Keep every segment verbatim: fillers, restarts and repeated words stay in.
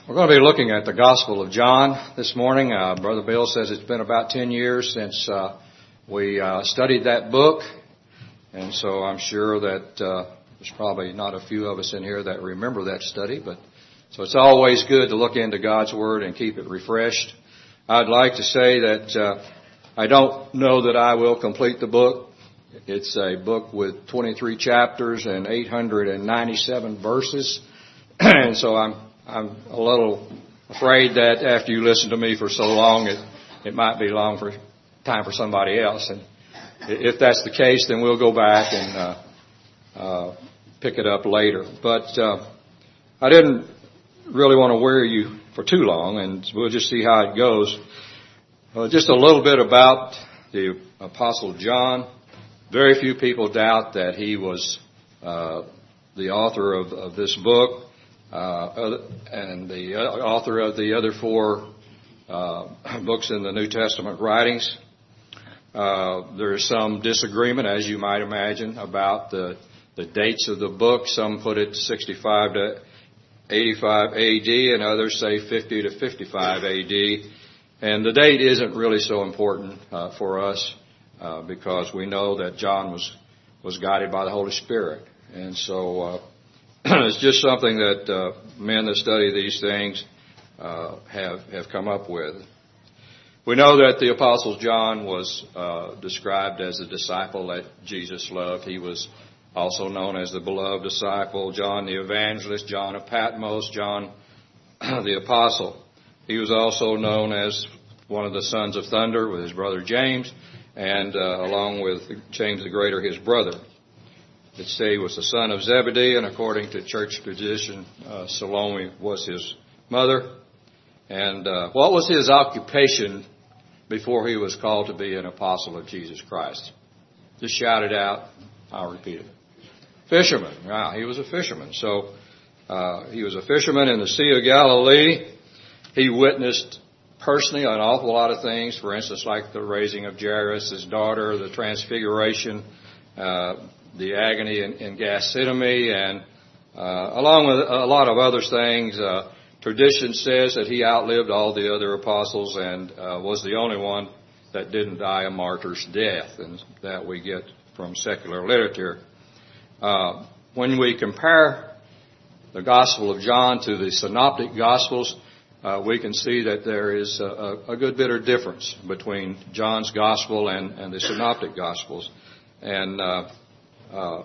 We're going to be looking at the Gospel of John this morning. Uh, Brother Bill says it's been about ten years since uh, we uh, studied that book. And so I'm sure that uh, there's probably not a few of us in here that remember that study. But so it's always good to look into God's Word and keep it refreshed. I'd like to say that uh, I don't know that I will complete the book. It's a book with twenty-three chapters and eight hundred ninety-seven verses. And so I'm I'm a little afraid that after you listen to me for so long, it, it might be long for time for somebody else. And if that's the case, then we'll go back and uh, uh, pick it up later. But uh, I didn't really want to weary you for too long, and we'll just see how it goes. Uh, just a little bit about the Apostle John. Very few people doubt that he was uh, the author of, of this book. Uh, and the author of the other four uh, books in the New Testament writings. Uh, there is some disagreement, as you might imagine, about the, the dates of the book. Some put it sixty-five to eighty-five A D, and others say fifty to fifty-five A D. And the date isn't really so important uh, for us uh, because we know that John was was guided by the Holy Spirit, and so. Uh, It's just something that uh, men that study these things uh, have have come up with. We know that the Apostle John was uh, described as a disciple that Jesus loved. He was also known as the beloved disciple, John the Evangelist, John of Patmos, John the Apostle. He was also known as one of the sons of thunder with his brother James, and uh, along with James the Greater, his brother. It say he was the son of Zebedee, and according to church tradition, uh, Salome was his mother. And uh, what was his occupation before he was called to be an apostle of Jesus Christ? Just shout it out. I'll repeat it. Fisherman. Wow, he was a fisherman. So uh, he was a fisherman in the Sea of Galilee. He witnessed personally an awful lot of things. For instance, like the raising of Jairus' his daughter, the transfiguration, uh, the agony in, in Gethsemane, and uh, along with a lot of other things. Uh, tradition says that he outlived all the other apostles and uh, was the only one that didn't die a martyr's death, and that we get from secular literature. Uh, when we compare the Gospel of John to the Synoptic Gospels, uh, we can see that there is a, a good bit of difference between John's Gospel and, and the Synoptic Gospels. And uh, Uh,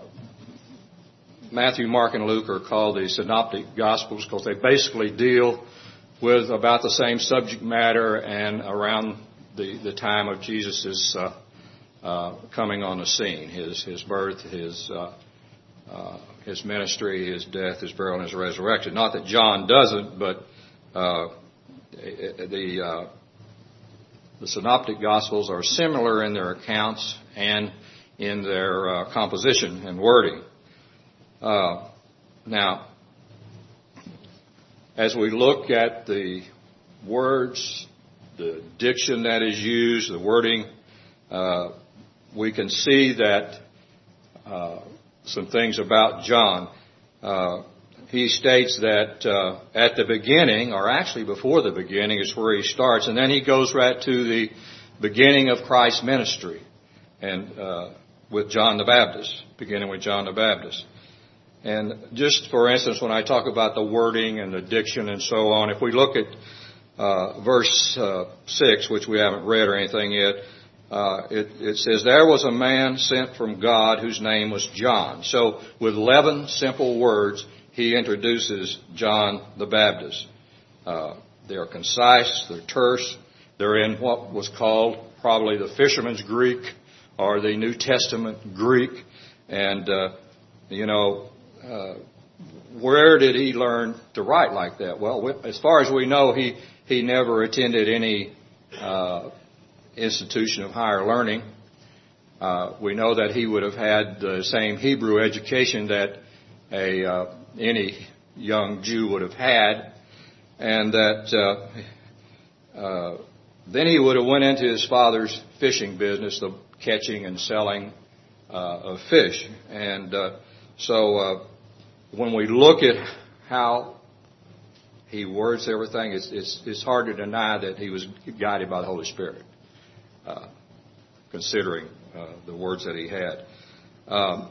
Matthew, Mark, and Luke are called the Synoptic Gospels because they basically deal with about the same subject matter and around the, the time of Jesus' uh, uh, coming on the scene, his his birth, his uh, uh, his ministry, his death, his burial, and his resurrection. Not that John doesn't, but uh, the uh, the Synoptic Gospels are similar in their accounts and in their uh, composition and wording. Uh, now, as we look at the words, the diction that is used, the wording, uh, we can see that uh, some things about John. Uh, he states that uh, at the beginning, or actually before the beginning, is where he starts, and then he goes right to the beginning of Christ's ministry. And uh, with John the Baptist, beginning with John the Baptist. And just for instance, when I talk about the wording and the diction and so on, if we look at uh, verse uh, six, which we haven't read or anything yet, uh, it, it says, "There was a man sent from God whose name was John." So with eleven simple words, he introduces John the Baptist. Uh, they are concise, they're terse, they're in what was called probably the fisherman's Greek, or the New Testament Greek. And, uh, you know, uh, where did he learn to write like that? Well, as far as we know, he, he never attended any uh, institution of higher learning. Uh, we know that he would have had the same Hebrew education that a uh, any young Jew would have had, and that uh, uh, then he would have went into his father's fishing business, the catching and selling uh, of fish. And uh, so uh, when we look at how he words everything. It's, it's, it's hard to deny that he was guided by the Holy Spirit, uh, considering uh, the words that he had. Um,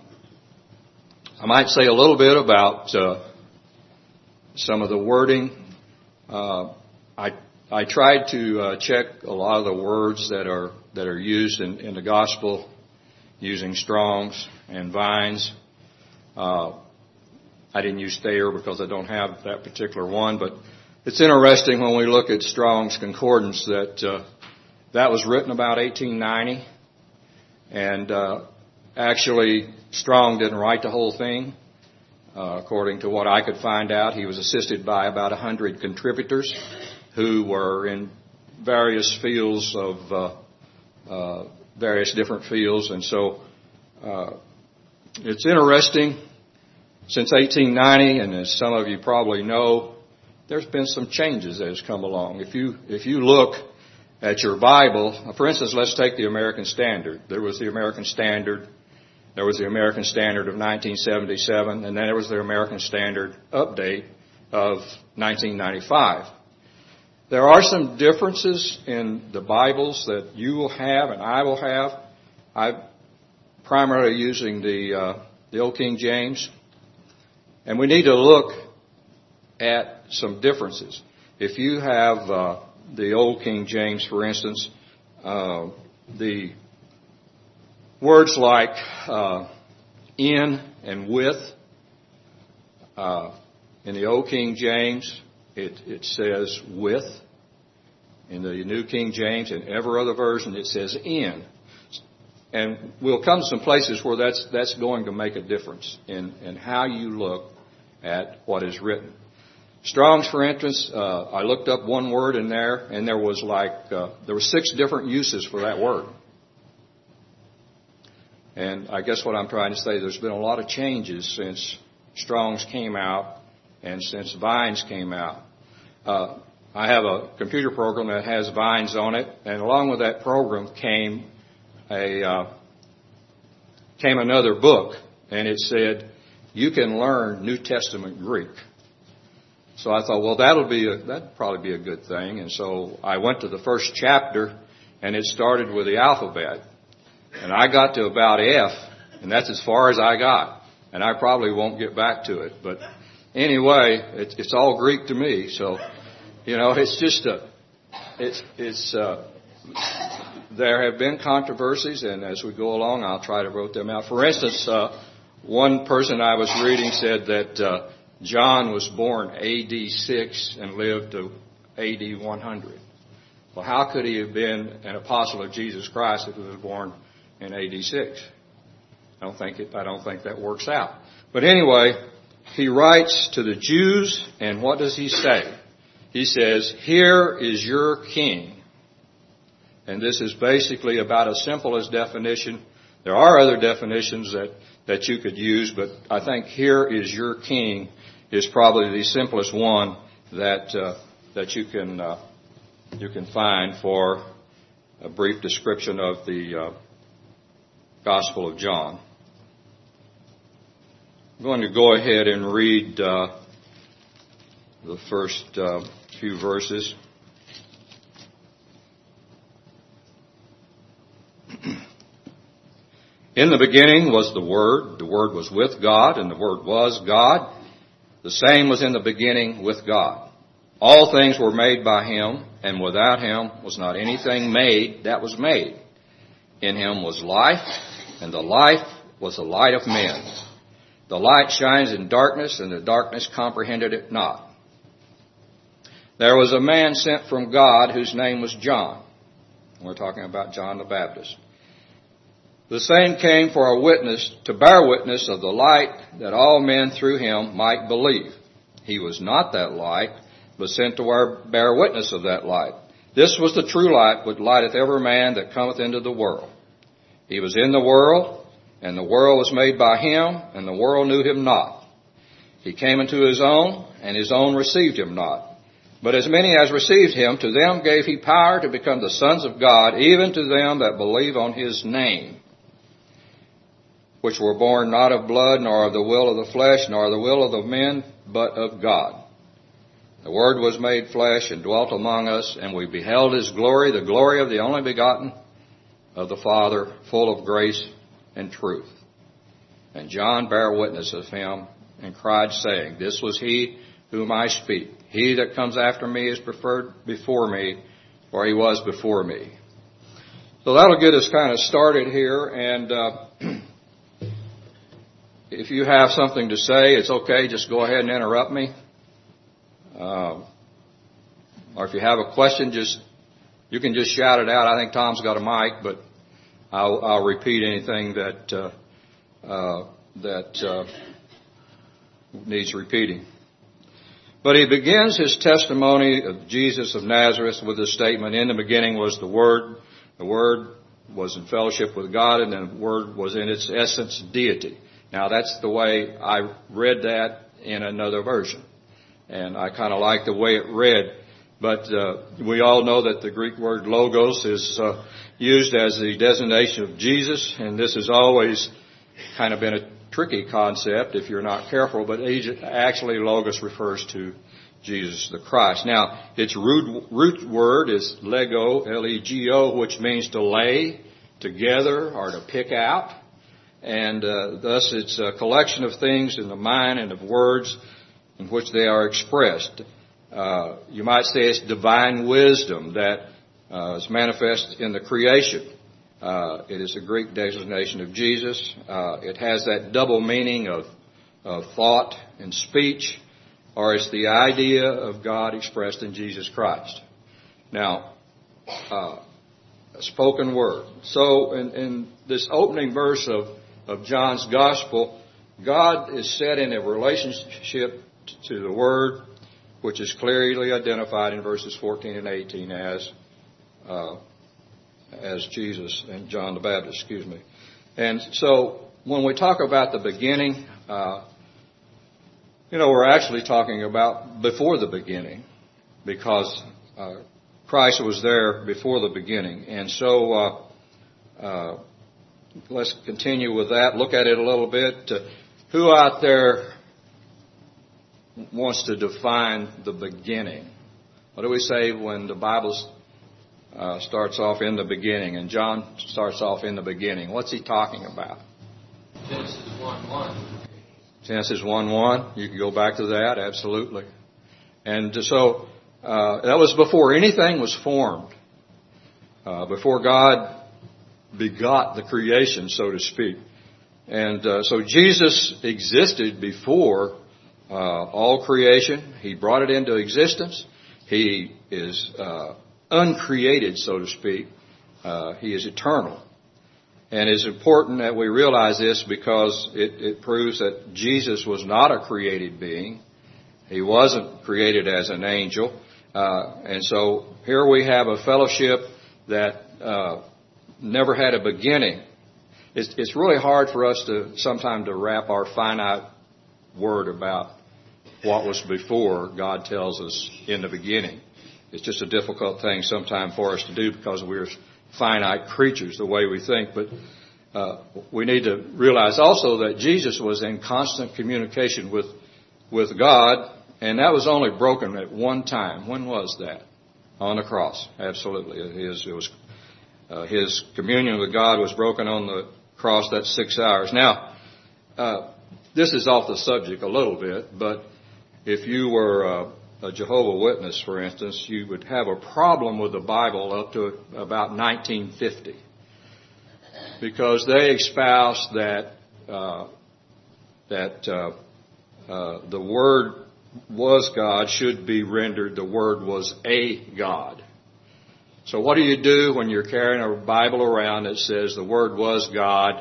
I might say a little bit about uh, some of the wording. Uh, I I tried to uh, check a lot of the words that are that are used in, in the gospel using Strong's and Vines. Uh, I didn't use Thayer because I don't have that particular one, but it's interesting when we look at Strong's Concordance that uh, that was written about eighteen ninety, and uh, actually Strong didn't write the whole thing. Uh, according to what I could find out, he was assisted by about a hundred contributors who were in various fields of uh, uh, various different fields, and so uh, it's interesting. Since eighteen ninety, and as some of you probably know, there's been some changes that has come along. If you if you look at your Bible, for instance, let's take the American Standard. There was the American Standard. There was the American Standard of nineteen seventy-seven, and then there was the American Standard Update of nineteen ninety-five. There are some differences in the Bibles that you will have and I will have. I'm primarily using the uh, the Old King James, and we need to look at some differences. If you have uh, the Old King James, for instance, uh, the words like uh, in and with, uh, in the Old King James, it, it says with. In the New King James and every other version, it says in. And we'll come to some places where that's that's going to make a difference in, in how you look at what is written. Strong's, for instance, uh, I looked up one word in there, and there was like uh, there were six different uses for that word. And I guess what I'm trying to say, there's been a lot of changes since Strong's came out and since Vines came out. Uh, I have a computer program that has Vines on it, and along with that program came a uh, came another book, and it said you can learn New Testament Greek. So I thought, well, that'll be a, that'd probably be a good thing, and so I went to the first chapter, and it started with the alphabet. And I got to about F, and that's as far as I got. And I probably won't get back to it. But anyway, it's, it's all Greek to me. So, you know, it's just a, it's, it's, uh, there have been controversies, and as we go along, I'll try to vote them out. For instance, uh, one person I was reading said that uh, John was born A D six and lived to A D one hundred. Well, how could he have been an apostle of Jesus Christ if he was born in A D six? I don't think it, I don't think that works out. But anyway, he writes to the Jews, and what does he say? He says, "Here is your king." And this is basically about as simple as definition. There are other definitions that, that you could use, but I think "here is your king" is probably the simplest one that uh, that you can uh, you can find for a brief description of the uh, Gospel of John. I'm going to go ahead and read uh, the first uh, few verses. In the beginning was the Word. The Word was with God, and the Word was God. The same was in the beginning with God. All things were made by Him, and without Him was not anything made that was made. In Him was life, and the life was the light of men. The light shines in darkness, and the darkness comprehended it not. There was a man sent from God whose name was John. We're talking about John the Baptist. The same came for a witness, to bear witness of the light, that all men through him might believe. He was not that light, but sent to bear witness of that light. This was the true light, which lighteth every man that cometh into the world. He was in the world, and the world was made by him, and the world knew him not. He came into his own, and his own received him not. But as many as received him, to them gave he power to become the sons of God, even to them that believe on his name, which were born not of blood, nor of the will of the flesh, nor of the will of the men, but of God. The Word was made flesh and dwelt among us, and we beheld His glory, the glory of the only begotten of the Father, full of grace and truth. And John bare witness of Him, and cried, saying, This was He whom I speak. He that comes after me is preferred before me, for He was before me. So that'll get us kind of started here, and uh, if you have something to say, it's okay, just go ahead and interrupt me. Uh, or if you have a question, just you can just shout it out. I think Tom's got a mic, but I'll, I'll repeat anything that uh, uh, that uh, needs repeating. But he begins his testimony of Jesus of Nazareth with the statement, "In the beginning was the Word. The Word was in fellowship with God, and the Word was in its essence deity." Now, that's the way I read that in another version. And I kind of like the way it read. But uh, we all know that the Greek word logos is uh, used as the designation of Jesus. And this has always kind of been a tricky concept if you're not careful. But actually, logos refers to Jesus the Christ. Now, its root, root word is lego, L E G O, which means to lay together or to pick out. And uh, thus it's a collection of things in the mind and of words in which they are expressed. Uh, you might say it's divine wisdom that uh, is manifest in the creation. Uh, it is a Greek designation of Jesus. Uh, it has that double meaning of, of thought and speech, or it's the idea of God expressed in Jesus Christ. Now, uh, a spoken word. So in, in this opening verse of, of John's Gospel, God is set in a relationship to the Word, which is clearly identified in verses fourteen and eighteen as uh, as Jesus and John the Baptist, excuse me. And so when we talk about the beginning, uh, you know, we're actually talking about before the beginning, because uh, Christ was there before the beginning. And so uh, uh, let's continue with that, look at it a little bit. Uh, who out there wants to define the beginning? What do we say when the Bible uh, starts off in the beginning, and John starts off in the beginning? What's he talking about? Genesis one one. Genesis one one. You can go back to that, absolutely. And so uh, that was before anything was formed, uh, before God begot the creation, so to speak. And uh, so Jesus existed before Uh, all creation. He brought it into existence. He is uh, uncreated, so to speak. Uh, he is eternal. And it's important that we realize this because it, it proves that Jesus was not a created being. He wasn't created as an angel. Uh, and so here we have a fellowship that uh, never had a beginning. It's, it's really hard for us to sometimes to wrap our finite word about what was before God tells us in the beginning. It's just a difficult thing sometimes for us to do because we're finite creatures the way we think. But uh, we need to realize also that Jesus was in constant communication with with God, and that was only broken at one time. When was that? On the cross. Absolutely. His, it was, uh, his communion with God was broken on the cross. That's six hours. Now, uh, this is off the subject a little bit, but if you were a, a Jehovah's Witness, for instance, you would have a problem with the Bible up to about nineteen fifty, because they espoused that uh, that uh, uh, the Word was God should be rendered the Word was a God. So what do you do when you're carrying a Bible around that says the Word was God,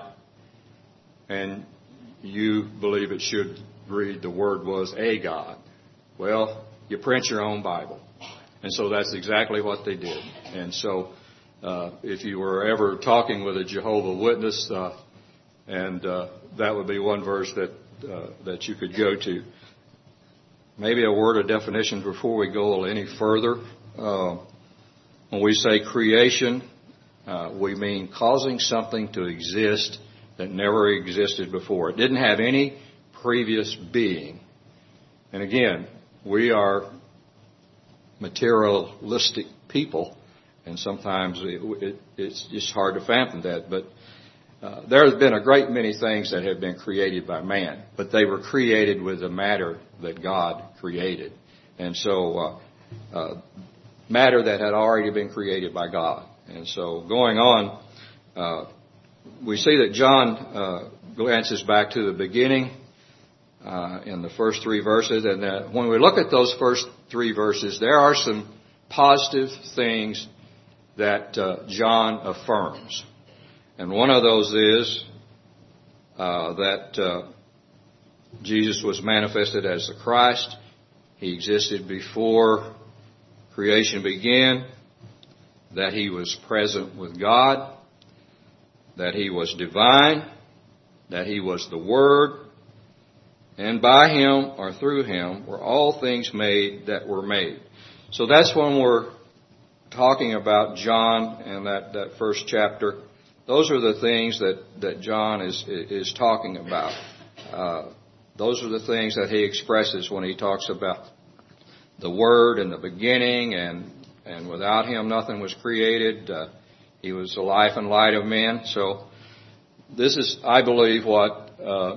and you believe it should read the Word was a God? Well, you print your own Bible. And so that's exactly what they did. And so uh, if you were ever talking with a Jehovah's Witness, uh, and uh, that would be one verse that uh, that you could go to. Maybe a word of definition before we go any further. Uh, when we say creation, uh, we mean causing something to exist that never existed before. It didn't have any previous being. And again, we are materialistic people, and sometimes it, it, it's just hard to fathom that. But uh, there has been a great many things that have been created by man, but they were created with the matter that God created. And so uh, uh, matter that had already been created by God. And so going on, uh, we see that John uh, glances back to the beginning uh, in the first three verses. And uh, when we look at those first three verses, there are some positive things that uh, John affirms. And one of those is uh, that uh, Jesus was manifested as the Christ. He existed before creation began, that he was present with God, that he was divine, that he was the Word, and by him or through him were all things made that were made. So that's when we're talking about John and that, that first chapter. Those are the things that, that John is, is talking about. Uh, those are the things that he expresses when he talks about the Word in the beginning, and, and without him nothing was created. Uh, he was the life and light of men. So this is, I believe, what uh,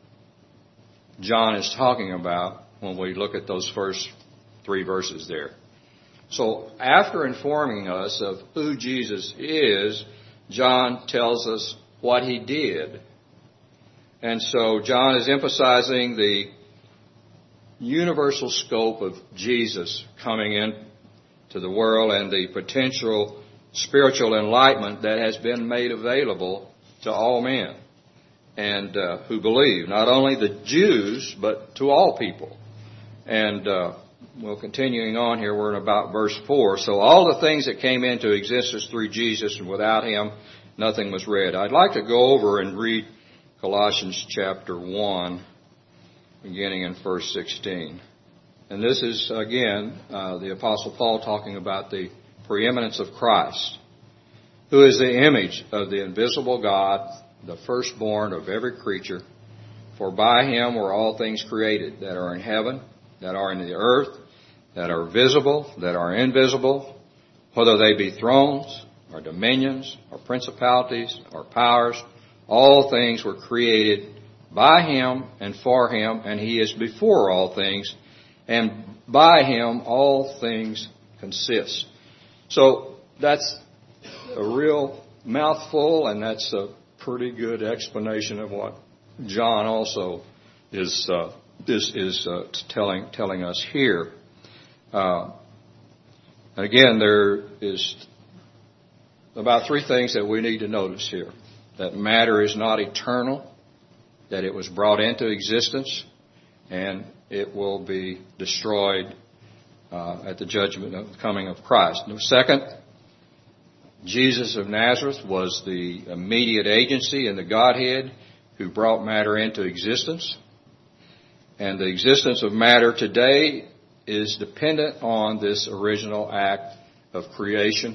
John is talking about when we look at those first three verses there. So after informing us of who Jesus is, John tells us what he did. And so John is emphasizing the universal scope of Jesus coming into the world and the potential spiritual enlightenment that has been made available to all men and uh, who believe, not only the Jews, but to all people. And uh, well, continuing on here, we're in about verse four. So all the things that came into existence through Jesus, and without him, nothing was read. I'd like to go over and read Colossians chapter one, beginning in verse sixteen. And this is, again, uh, the Apostle Paul talking about the preeminence of Christ, who is the image of the invisible God, the firstborn of every creature. For by him were all things created, that are in heaven, that are in the earth, that are visible, that are invisible, whether they be thrones, or dominions, or principalities, or powers. All things were created by him and for him, and he is before all things, and by him all things consist. So that's a real mouthful, and that's a pretty good explanation of what John also is uh, is, is uh, telling telling us here. Uh, again, there is about three things that we need to notice here: that matter is not eternal, that it was brought into existence, and it will be destroyed uh, at the judgment of the coming of Christ. And second, Jesus of Nazareth was the immediate agency in the Godhead who brought matter into existence. And the existence of matter today is dependent on this original act of creation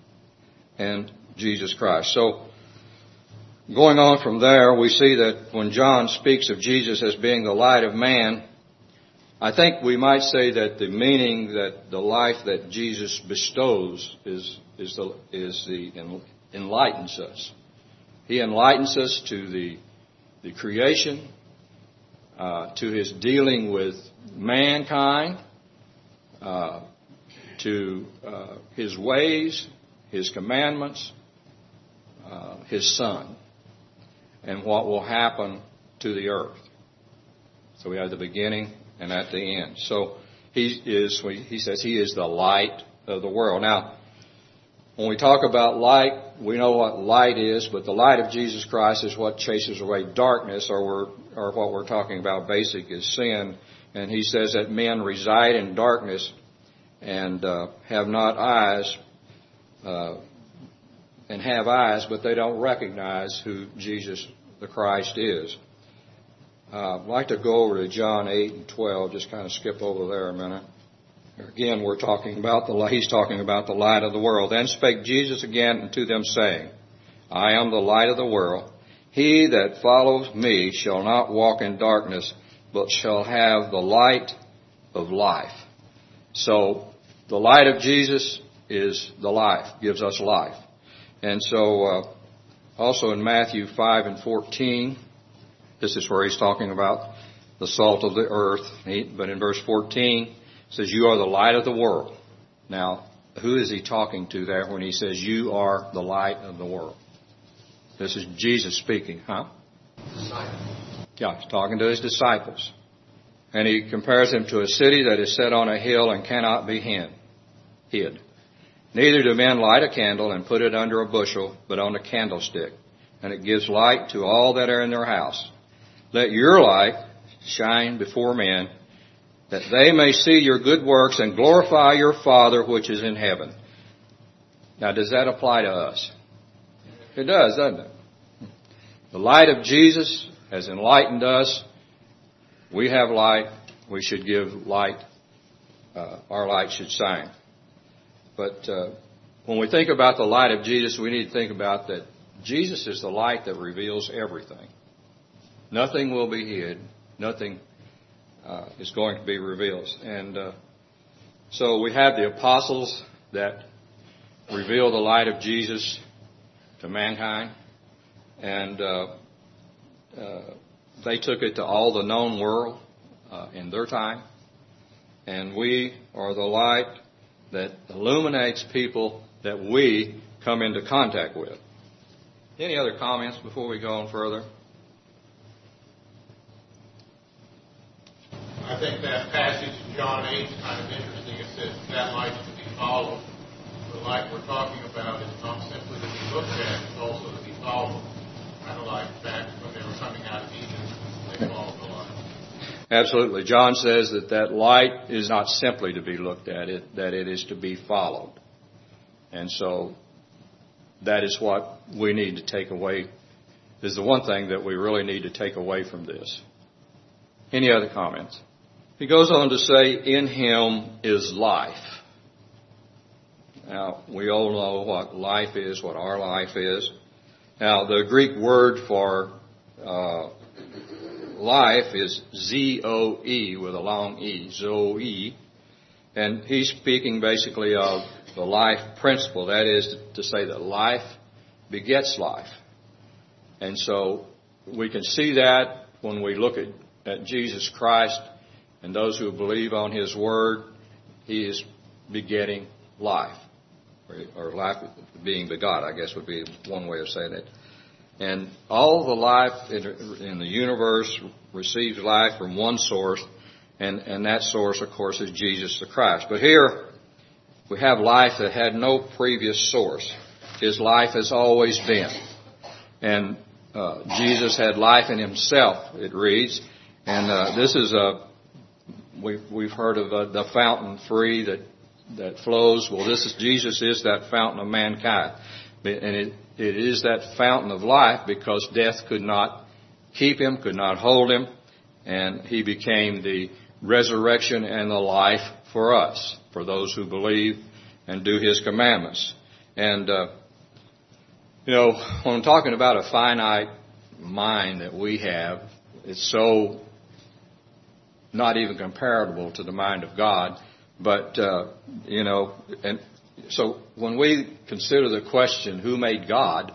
and Jesus Christ. So, going on from there, we see that when John speaks of Jesus as being the light of man, I think we might say that the meaning that the life that Jesus bestows is is the is the enlightens us. He enlightens us to the the creation, uh, to his dealing with mankind, uh, to uh, his ways, his commandments, uh, his Son, and what will happen to the earth. So we have the beginning and at the end. So he is, he says he is the light of the world. Now, when we talk about light, we know what light is, but the light of Jesus Christ is what chases away darkness, or we're, or what we're talking about basic is sin. And he says that men reside in darkness and uh, have not eyes, uh, and have eyes, but they don't recognize who Jesus the Christ is. Uh, I'd like to go over to John eight and twelve, just kind of skip over there a minute. Again, we're talking about the he's talking about the light of the world. Then spake Jesus again unto them, saying, I am the light of the world. He that follows me shall not walk in darkness, but shall have the light of life. So the light of Jesus is the life, gives us life. And so uh, also in Matthew five and fourteen, this is where he's talking about the salt of the earth. He, but in verse fourteen, it says, you are the light of the world. Now, who is he talking to there when he says, you are the light of the world? This is Jesus speaking, huh? Disciples. Yeah, he's talking to his disciples. And he compares them to a city that is set on a hill and cannot be hid. hid. Neither do men light a candle and put it under a bushel, but on a candlestick, and it gives light to all that are in their house. Let your light shine before men, that they may see your good works and glorify your Father which is in heaven. Now, does that apply to us? It does, doesn't it? The light of Jesus has enlightened us. We have light. We should give light. Uh, our light should shine. But uh, when we think about the light of Jesus, we need to think about that Jesus is the light that reveals everything. Nothing will be hid. Nothing uh, is going to be revealed. And uh, so we have the apostles that reveal the light of Jesus to mankind. And uh, uh, they took it to all the known world uh, in their time. And we are the light that illuminates people that we come into contact with. Any other comments before we go on further? I think that passage in John eight is kind of interesting. It says that light is to be followed. The light we're talking about is not simply to be looked at, it's also to be followed. Kind of like back when they were coming out of Egypt, they followed the light. Absolutely. John says that that light is not simply to be looked at, it, that it is to be followed. And so that is what we need to take away, is the one thing that we really need to take away from this. Any other comments? He goes on to say, in him is life. Now, we all know what life is, what our life is. Now, the Greek word for uh, life is Z O E with a long E, Zoe. And he's speaking basically of the life principle. That is to say that life begets life. And so we can see that when we look at, at Jesus Christ and those who believe on his word. He is begetting life. Or life being begot, I guess would be one way of saying it. And all the life in the universe receives life from one source, and, and that source, of course, is Jesus the Christ. But here we have life that had no previous source. His life has always been. And uh, Jesus had life in himself, it reads. And uh, this is a, we've, we've heard of uh, the fountain free that that flows. Well, this is Jesus is that fountain of mankind. And it, it is that fountain of life because death could not keep him, could not hold him. And he became the resurrection and the life for us, for those who believe and do his commandments. And, uh, you know, when I'm talking about a finite mind that we have, it's so not even comparable to the mind of God. But, uh, you know, and so when we consider the question, who made God,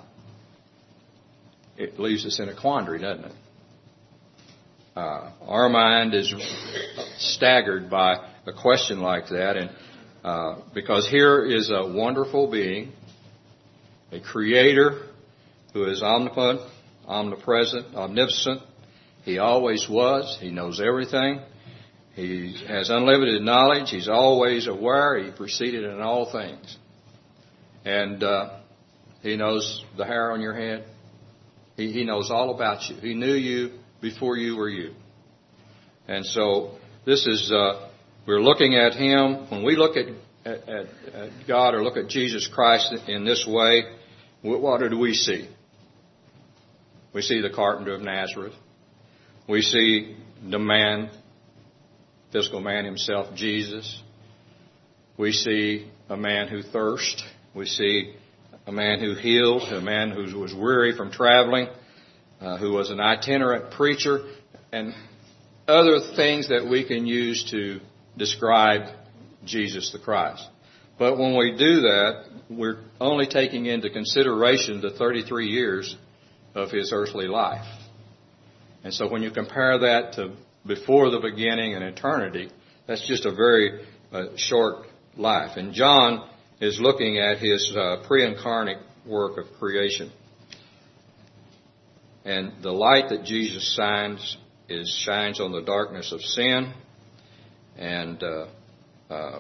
it leaves us in a quandary, doesn't it? Uh, our mind is staggered by a question like that. And uh, because here is a wonderful being, a creator who is omnipotent, omnipresent, omnipotent. He always was. He knows everything. He has unlimited knowledge. He's always aware. He preceded in all things. And uh, he knows the hair on your head. He, he knows all about you. He knew you before you were you. And so this is, uh, we're looking at him. When we look at, at, at, at God or look at Jesus Christ in this way, what do we see? We see the carpenter of Nazareth. We see the man, physical man himself, Jesus. We see a man who thirst. We see a man who healed, a man who was weary from traveling, uh, who was an itinerant preacher, and other things that we can use to describe Jesus the Christ. But when we do that, we're only taking into consideration the thirty-three years of his earthly life. And so when you compare that to before the beginning and eternity, that's just a very uh, short life. And John is looking at his uh, pre-incarnate work of creation. And the light that Jesus shines is shines on the darkness of sin. And uh, uh,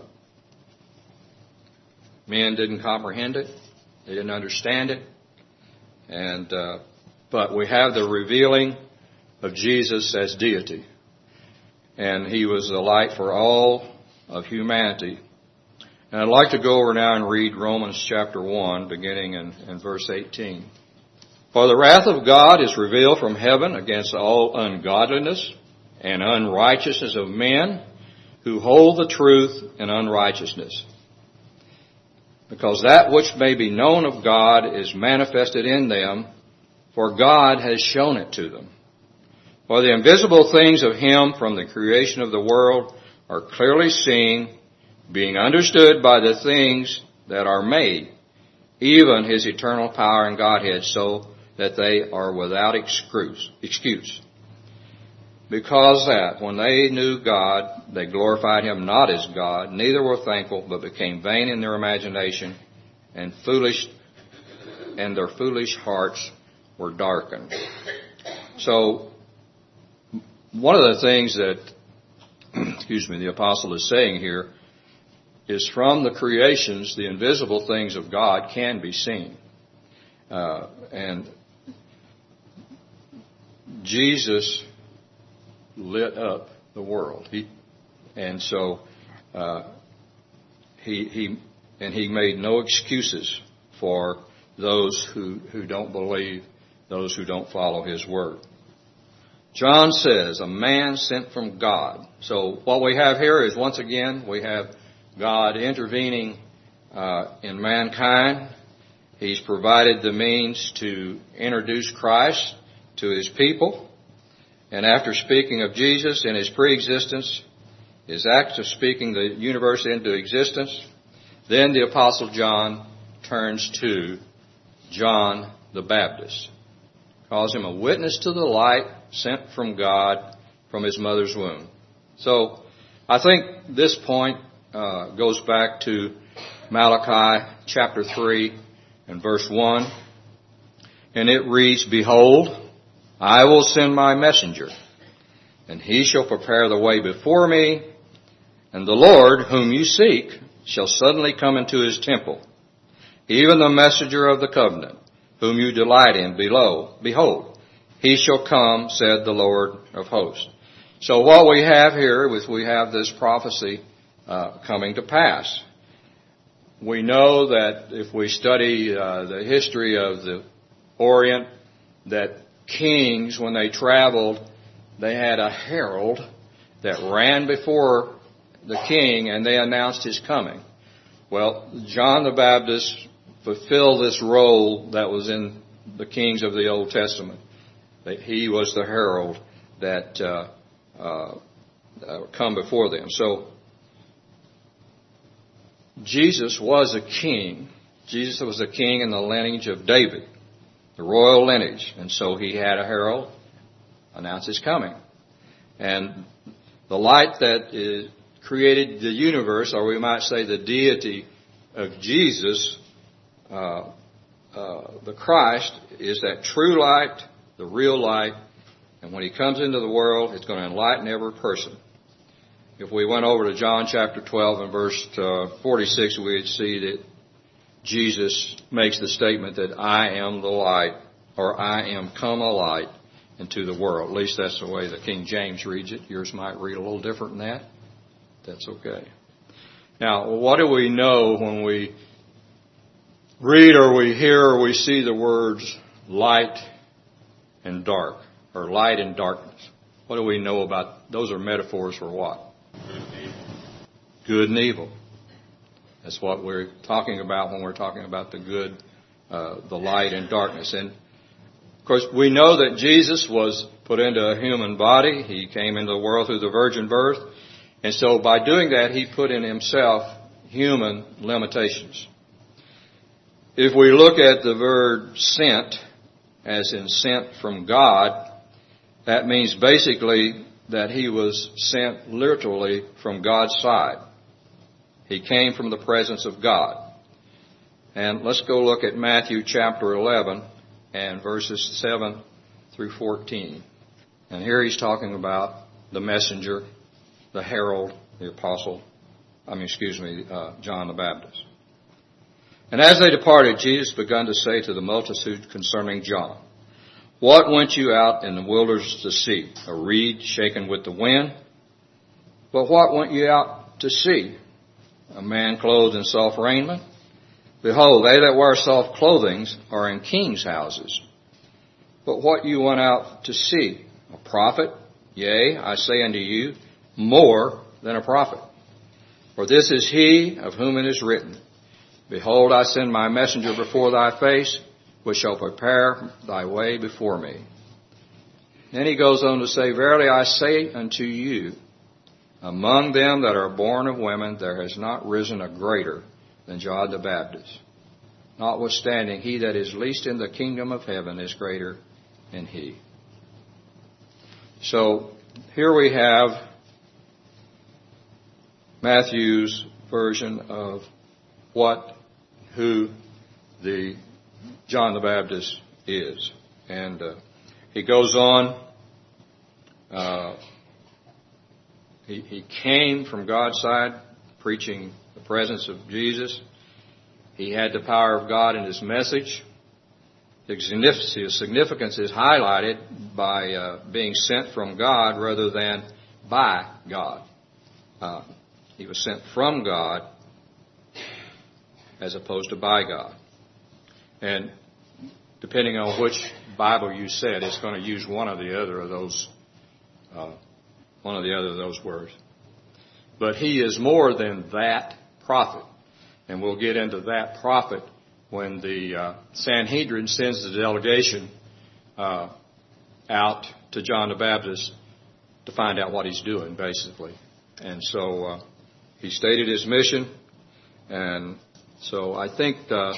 men didn't comprehend it. They didn't understand it. And uh, but we have the revealing of Jesus as deity. And he was the light for all of humanity. And I'd like to go over now and read Romans chapter one, beginning in, in verse eighteen. For the wrath of God is revealed from heaven against all ungodliness and unrighteousness of men who hold the truth in unrighteousness. Because that which may be known of God is manifested in them, for God has shown it to them. For the invisible things of him from the creation of the world are clearly seen, being understood by the things that are made, even his eternal power and Godhead, so that they are without excuse. Because that, when they knew God, they glorified him not as God, neither were thankful, but became vain in their imagination, and foolish, and their foolish hearts were darkened. So, one of the things that, excuse me, the apostle is saying here is from the creations, the invisible things of God can be seen. Uh, and Jesus lit up the world. He, and so, uh, he, he, and he made no excuses for those who, who don't believe, those who don't follow his word. John says, a man sent from God. So what we have here is, once again, we have God intervening uh, in mankind. He's provided the means to introduce Christ to his people. And after speaking of Jesus in his pre-existence, his act of speaking the universe into existence, then the Apostle John turns to John the Baptist. Calls him a witness to the light sent from God from his mother's womb. So I think this point uh, goes back to Malachi chapter three and verse one. And it reads, Behold, I will send my messenger, and he shall prepare the way before me, and the Lord whom you seek shall suddenly come into his temple, even the messenger of the covenant, whom you delight in below. Behold, he shall come, said the Lord of hosts. So what we have here is we have this prophecy uh, coming to pass. We know that if we study uh, the history of the Orient, that kings, when they traveled, they had a herald that ran before the king and they announced his coming. Well, John the Baptist fulfilled this role that was in the kings of the Old Testament. That he was the herald that uh, uh, uh, come before them. So Jesus was a king. Jesus was a king in the lineage of David, the royal lineage. And so he had a herald announce his coming. And the light that is created the universe, or we might say the deity of Jesus, uh, uh, the Christ, is that true light, the real light. And when he comes into the world, it's going to enlighten every person. If we went over to John chapter twelve and verse uh, forty-six, we'd see that Jesus makes the statement that I am the light, or I am come a light into the world. At least that's the way the King James reads it. Yours might read a little different than that. That's okay. Now, what do we know when we read or we hear or we see the words light and dark, or light and darkness? What do we know about? Those are metaphors for what? Good and evil. Good and evil. That's what we're talking about when we're talking about the good, uh, the light and darkness. And of course, we know that Jesus was put into a human body. He came into the world through the virgin birth. And so by doing that, he put in himself human limitations. If we look at the word sent, as in sent from God, that means basically that he was sent literally from God's side. He came from the presence of God. And let's go look at Matthew chapter eleven and verses seven through fourteen. And here he's talking about the messenger, the herald, the apostle, I mean, excuse me, uh, John the Baptist. And as they departed, Jesus began to say to the multitude concerning John, "What went you out in the wilderness to see? A reed shaken with the wind? But what went you out to see? A man clothed in soft raiment? Behold, they that wear soft clothing are in kings' houses. But what you went out to see? A prophet? Yea, I say unto you, more than a prophet. For this is he of whom it is written, Behold, I send my messenger before thy face, which shall prepare thy way before me." Then he goes on to say, "Verily I say unto you, among them that are born of women, there has not risen a greater than John the Baptist. Notwithstanding, he that is least in the kingdom of heaven is greater than he." So here we have Matthew's version of what, who the John the Baptist is. And uh, he goes on, uh, he, he came from God's side, preaching the presence of Jesus. He had the power of God in his message. His significance is highlighted by uh, being sent from God rather than by God. Uh, he was sent from God as opposed to by God. And depending on which Bible you said, it's going to use one or the other of those, uh, one or the other of those words. But he is more than that prophet. And we'll get into that prophet when the uh, Sanhedrin sends the delegation uh, out to John the Baptist to find out what he's doing, basically. And so uh, he stated his mission. And so I think uh,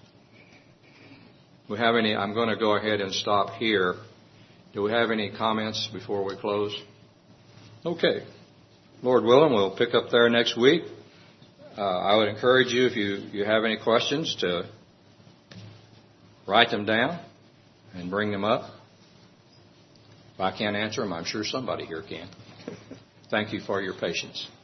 we have any, I'm going to go ahead and stop here. Do we have any comments before we close? Okay. Lord willing, we'll pick up there next week. Uh, I would encourage you, if you, you have any questions, to write them down and bring them up. If I can't answer them, I'm sure somebody here can. Thank you for your patience.